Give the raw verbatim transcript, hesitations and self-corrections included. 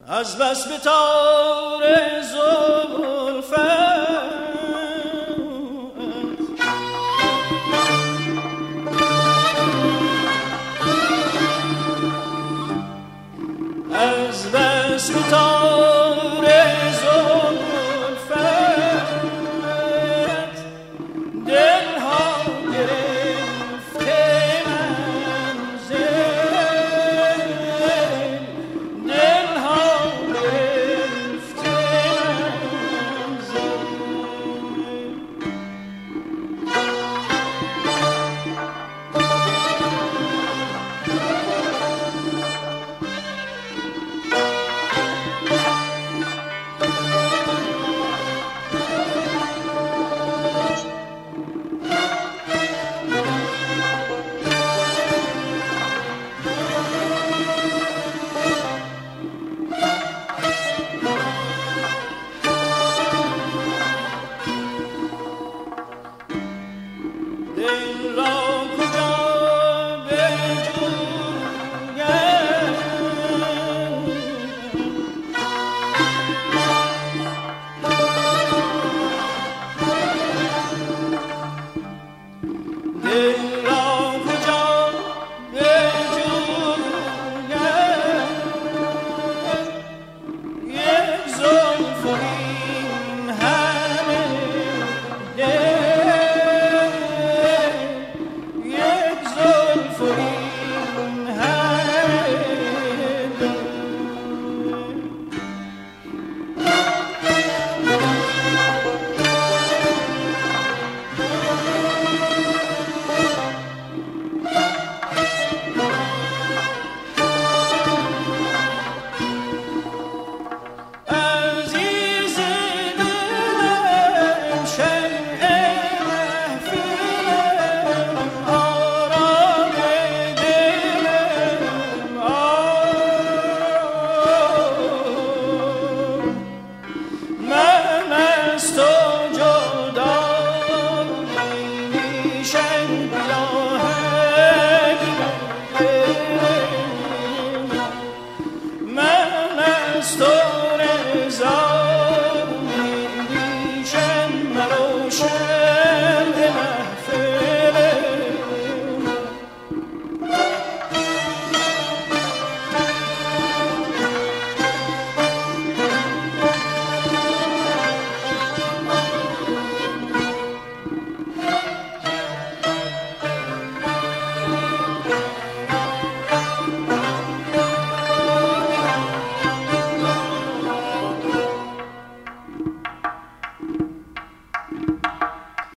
از بس به تار زلفت از بس به تار زلفت دلها گرفته منزل دلها گرفته دل را کجا بجویم دل را کجا بجویم یک زلف و این همه دل یک زلف و این همه دل عزیز دلم شمع محفلم آرام دلم آه من از تو جدا نمیشم بیاهنگ من از تو رضا نمیشم مروشم